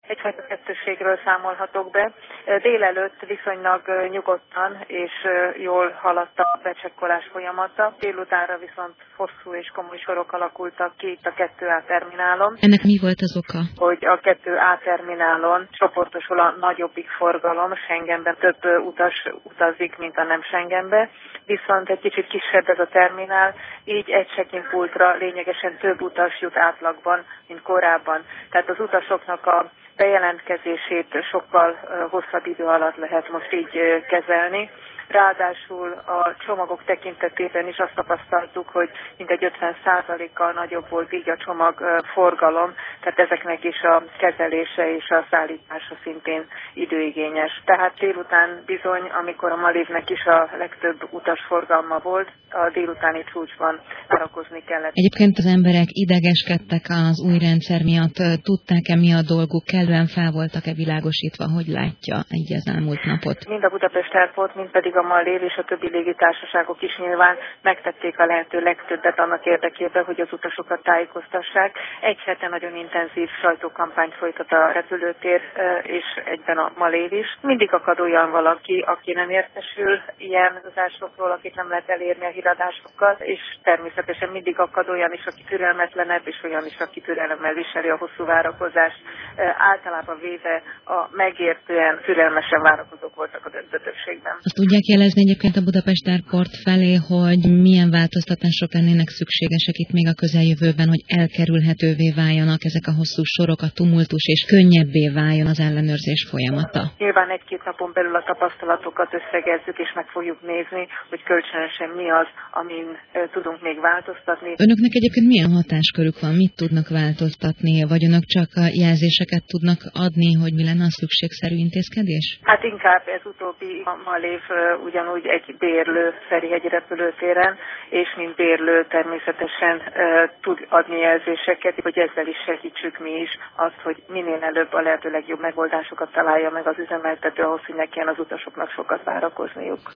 Egyfajta kettősségről számolhatok be. Délelőtt viszonylag nyugodtan és jól haladt a becsekkolás folyamata. Délutánra viszont hosszú és komoly sorok alakultak ki itt a 2A terminálon. Ennek mi volt az oka? Hogy a 2A terminálon csoportosul a nagyobbik forgalom, Schengenben több utas utazik, mint a nem Schengenbe, viszont egy kicsit kisebb ez a terminál, így egy check-in pultra lényegesen több utas jut átlagban, mint korábban. Tehát az utasoknak a bejelentkezését sokkal hosszabb idő alatt lehet most így kezelni. Ráadásul a csomagok tekintetében is azt tapasztaltuk, hogy mintegy 50%-kal nagyobb volt így a csomagforgalom, tehát ezeknek is a kezelése és a szállítása szintén időigényes. Tehát délután bizony, amikor a Malévnek is a legtöbb utasforgalma volt, a délutáni csúcsban várakozni kellett. Egyébként az emberek idegeskedtek az új rendszer miatt, tudták-e mi a dolguk, kellően fel voltak-e világosítva, hogy látja egy az elmúlt napot? Mind a Budapest Airport, mind pedig a Malév és a többi légitársaságok is nyilván megtették a lehető legtöbbet annak érdekében, hogy az utasokat tájékoztassák. Egy hete nagyon intenzív sajtókampányt folytat a repülőtér és egyben a Malév is. Mindig akad olyan valaki, aki nem értesül ilyen utazásokról, akit nem lehet elérni a híradásokkal, és természetesen mindig akad olyan is, aki türelmetlenebb, és olyan is, aki türelemmel viseli a hosszú várakozást. Általában véve a megértően türelmesen várakozók voltak a döntő többségben. Azt tudják jelezni egyébként a Budapest Airport felé, hogy milyen változtatások lennének szükségesek itt még a közeljövőben, hogy elkerülhetővé váljanak ezek a hosszú sorok, a tumultus, és könnyebbé váljon az ellenőrzés folyamata? Nyilván egy-két napon belül a tapasztalatokat összegezzük, és meg fogjuk nézni, hogy kölcsönösen mi az, amin tudunk még változtatni. Önöknek egyébként milyen hatáskörük van? Mit tudnak változtatni? Vagy önök csak jelzéseket tudnak adni, hogy mi lenne a szükségszerű intézkedés? Hát inkább ez utóbbi. A Malév ugyanúgy egy bérlő Ferihegyi repülőtéren, és mint bérlő természetesen tud adni jelzéseket, hogy ezzel is segítsük mi is azt, hogy minél előbb a lehető legjobb megoldásokat találja meg az üzemeltető ahhoz, hogy ne kelljen az utasoknak sokat várakozniuk.